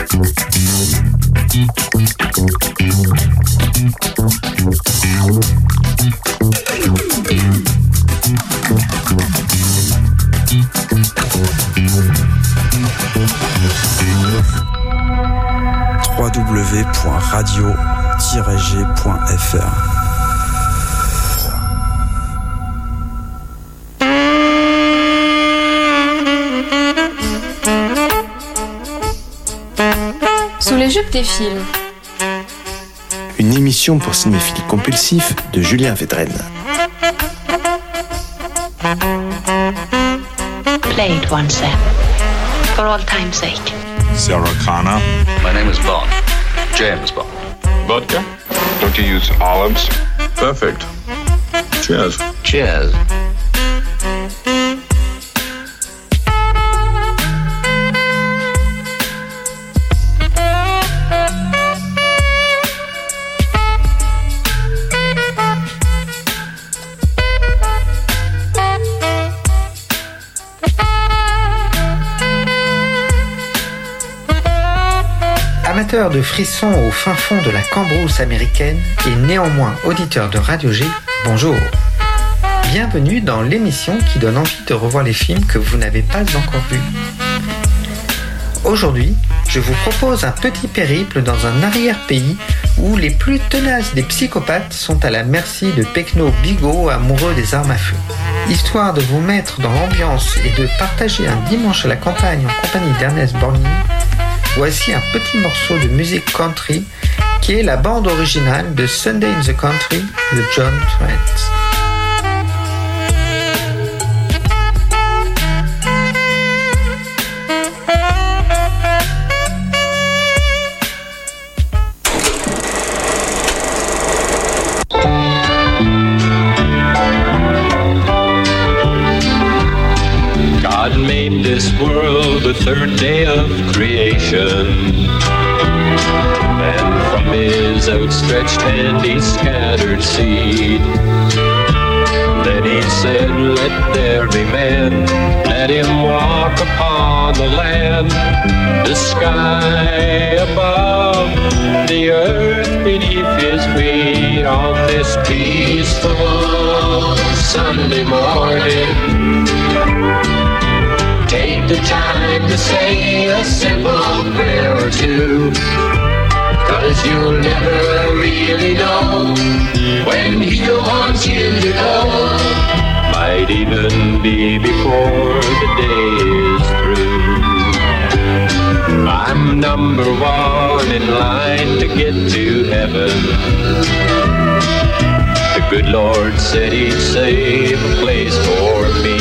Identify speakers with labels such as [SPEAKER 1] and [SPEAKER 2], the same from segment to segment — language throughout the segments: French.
[SPEAKER 1] www.radio-g.fr.
[SPEAKER 2] Sous les jupes des films.
[SPEAKER 3] Une émission pour cinéphiles compulsifs de Julien Védrenne.
[SPEAKER 4] Play it once then, for all time's sake.
[SPEAKER 5] Sarah Connor.
[SPEAKER 6] My name is Bond. James Bond.
[SPEAKER 5] Vodka? Don't you use olives? Perfect. Cheers.
[SPEAKER 6] Cheers.
[SPEAKER 7] Amateur de frissons au fin fond de la cambrousse américaine et néanmoins auditeur de Radio G, bonjour. Bienvenue dans l'émission qui donne envie de revoir les films que vous n'avez pas encore vus. Aujourd'hui, je vous propose un petit périple dans un arrière-pays où les plus tenaces des psychopathes sont à la merci de pecnos bigots amoureux des armes à feu. Histoire de vous mettre dans l'ambiance et de partager un dimanche à la campagne en compagnie d'Ernest Borgnine, voici un petit morceau de musique country qui est la bande originale de Sunday in the Country de John Trent.
[SPEAKER 8] God made this world the third day of creation, and from his outstretched hand he scattered seed. Then he said, let there be man, let him walk upon the land, the sky above, the earth beneath his feet, on this peaceful Sunday morning. Take the time to say a simple prayer or two, 'cause you'll never really know when he wants you to go. Might even be before the day is through. I'm number one in line to get to heaven. The good Lord said he'd save a place for me.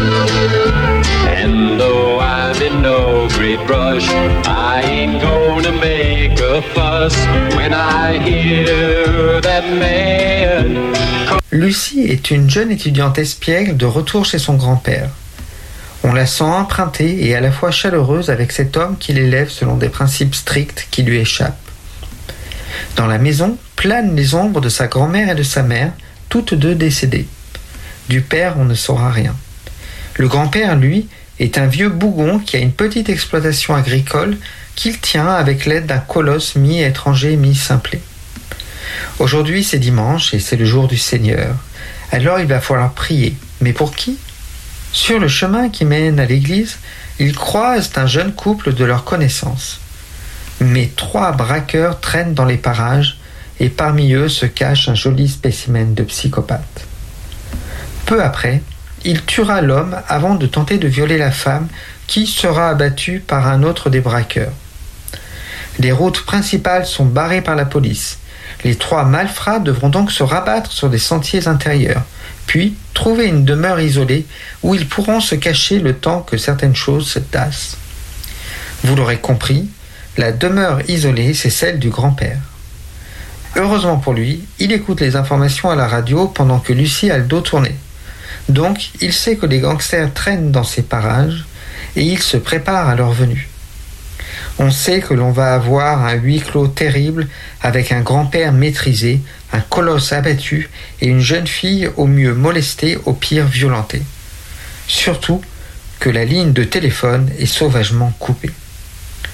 [SPEAKER 8] And though I'm in no great rush, I ain't gonna make a fuss when I hear that man.
[SPEAKER 7] Lucie est une jeune étudiante espiègle de retour chez son grand-père. On la sent empruntée et à la fois chaleureuse avec cet homme qui l'élève selon des principes stricts qui lui échappent. Dans la maison planent les ombres de sa grand-mère et de sa mère, toutes deux décédées. Du père, on ne saura rien. Le grand-père, lui, est un vieux bougon qui a une petite exploitation agricole qu'il tient avec l'aide d'un colosse mi-étranger, mi-simplé. Aujourd'hui, c'est dimanche et c'est le jour du Seigneur. Alors il va falloir prier. Mais pour qui ? Sur le chemin qui mène à l'église, ils croisent un jeune couple de leur connaissance. Mais 3 braqueurs traînent dans les parages et parmi eux se cache un joli spécimen de psychopathe. Peu après, il tuera l'homme avant de tenter de violer la femme qui sera abattue par un autre des braqueurs. Les routes principales sont barrées par la police. Les 3 malfrats devront donc se rabattre sur des sentiers intérieurs, puis trouver une demeure isolée où ils pourront se cacher le temps que certaines choses se tassent. Vous l'aurez compris, la demeure isolée, c'est celle du grand-père. Heureusement pour lui, il écoute les informations à la radio pendant que Lucie a le dos tourné. Donc, il sait que les gangsters traînent dans ces parages et il se prépare à leur venue. On sait que l'on va avoir un huis clos terrible avec un grand-père maîtrisé, un colosse abattu et une jeune fille au mieux molestée, au pire violentée. Surtout que la ligne de téléphone est sauvagement coupée.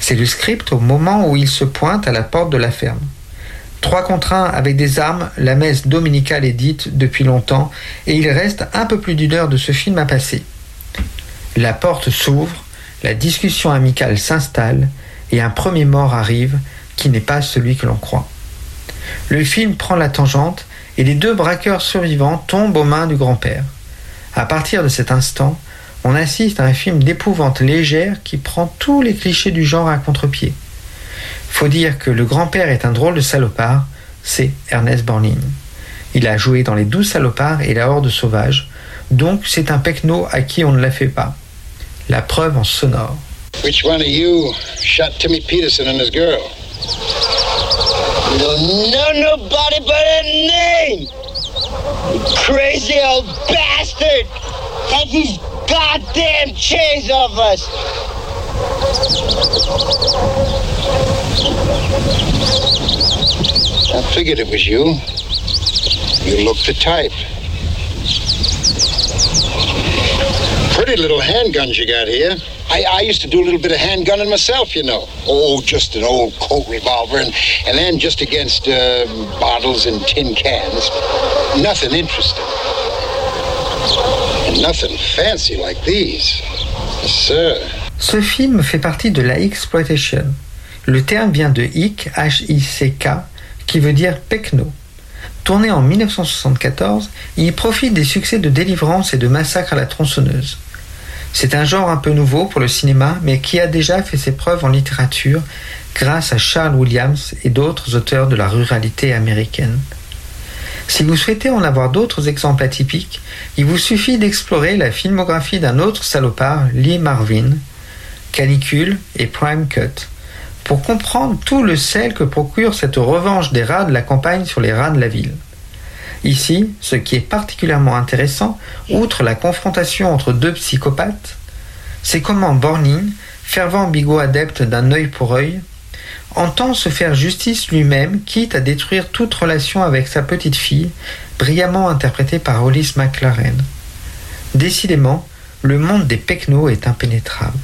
[SPEAKER 7] C'est le script au moment où il se pointe à la porte de la ferme. 3 contre 1 avec des armes, la messe dominicale est dite depuis longtemps et il reste un peu plus d'1 heure de ce film à passer. La porte s'ouvre, la discussion amicale s'installe et un premier mort arrive qui n'est pas celui que l'on croit. Le film prend la tangente et les 2 braqueurs survivants tombent aux mains du grand-père. À partir de cet instant, on assiste à un film d'épouvante légère qui prend tous les clichés du genre à contre-pied. Faut dire que le grand-père est un drôle de salopard, c'est Ernest Borgnine. Il a joué dans Les 12 salopards et La Horde sauvage, donc c'est un pecno à qui on ne la fait pas. La preuve en sonore.
[SPEAKER 1] Which one of you shot Timmy Peterson and his girl? No, nobody but a name! You crazy old bastard! Take these goddamn chains off us! I figured it was you. You look the type. Pretty little handguns you got here. I used to do a little bit of handgunning myself, you know. Oh, just an old Colt revolver, and then just against bottles and tin cans. Nothing interesting. And nothing fancy like these. Yes, sir.
[SPEAKER 7] Ce film fait partie de la exploitation. Le terme vient de hic, H-I-C-K, qui veut dire pecno. Tourné en 1974, il profite des succès de Délivrance et de Massacre à la tronçonneuse. C'est un genre un peu nouveau pour le cinéma, mais qui a déjà fait ses preuves en littérature grâce à Charles Williams et d'autres auteurs de la ruralité américaine. Si vous souhaitez en avoir d'autres exemples atypiques, il vous suffit d'explorer la filmographie d'un autre salopard, Lee Marvin, Canicule et Prime Cut, pour comprendre tout le sel que procure cette revanche des rats de la campagne sur les rats de la ville. Ici, ce qui est particulièrement intéressant, outre la confrontation entre 2 psychopathes, c'est comment Borgnine, fervent bigot adepte d'un œil pour œil, entend se faire justice lui-même, quitte à détruire toute relation avec sa petite fille, brillamment interprétée par Hollis McLaren. Décidément, le monde des pecnos est impénétrable.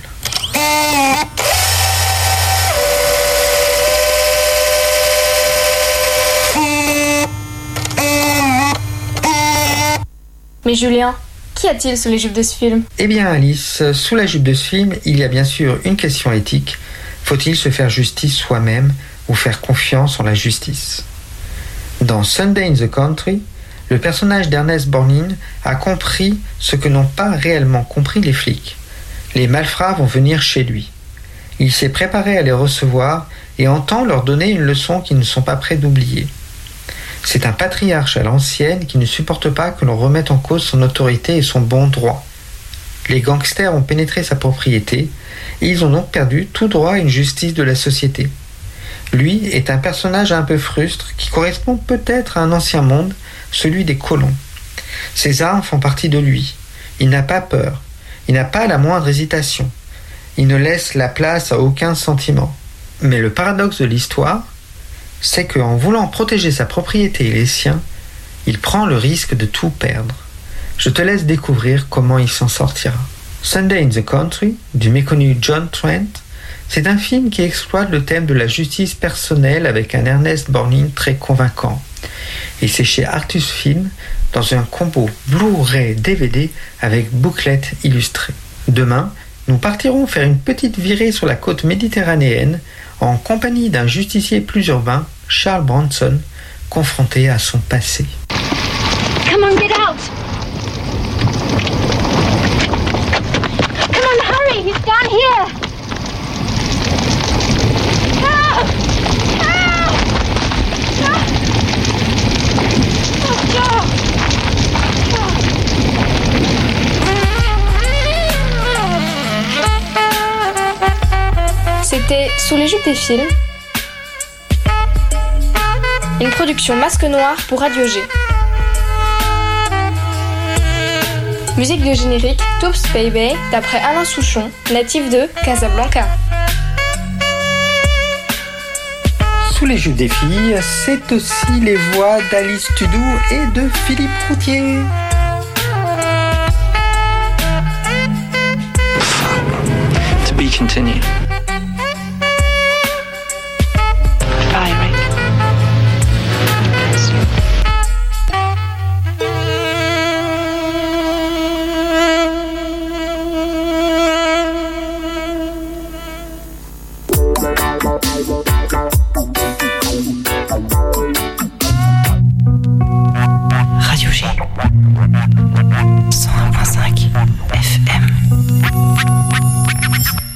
[SPEAKER 2] Mais Julien, qu'y a-t-il sous les jupes de ce film ?
[SPEAKER 7] Eh bien Alice, sous la jupe de ce film, il y a bien sûr une question éthique. Faut-il se faire justice soi-même ou faire confiance en la justice ? Dans Sunday in the Country, le personnage d'Ernest Borgnine a compris ce que n'ont pas réellement compris les flics. Les malfrats vont venir chez lui. Il s'est préparé à les recevoir et entend leur donner une leçon qu'ils ne sont pas prêts d'oublier. C'est un patriarche à l'ancienne qui ne supporte pas que l'on remette en cause son autorité et son bon droit. Les gangsters ont pénétré sa propriété et ils ont donc perdu tout droit à une justice de la société. Lui est un personnage un peu frustre qui correspond peut-être à un ancien monde, celui des colons. Ses armes font partie de lui. Il n'a pas peur. Il n'a pas la moindre hésitation. Il ne laisse la place à aucun sentiment. Mais le paradoxe de l'histoire, c'est qu'en voulant protéger sa propriété et les siens, il prend le risque de tout perdre. Je te laisse découvrir comment il s'en sortira. Sunday in the Country, du méconnu John Trent, c'est un film qui exploite le thème de la justice personnelle avec un Ernest Borgnine très convaincant. Et c'est chez Artus Film, dans un combo Blu-ray DVD avec bouclette illustrée. Demain, nous partirons faire une petite virée sur la côte méditerranéenne en compagnie d'un justicier plus urbain, Charles Bronson, confronté à son passé.
[SPEAKER 9] Come on, get out! Come on, hurry! He's down here! Help! Help! Help!
[SPEAKER 2] C'était Sous les jupes des films, une production Masque Noir pour Radio G. Musique de générique Toops Baby d'après Alain Souchon, natif de Casablanca.
[SPEAKER 7] Sous les jupes des filles, c'est aussi les voix d'Alice Tudou et de Philippe Routier.
[SPEAKER 10] To be continued. bouger. 101.5 FM.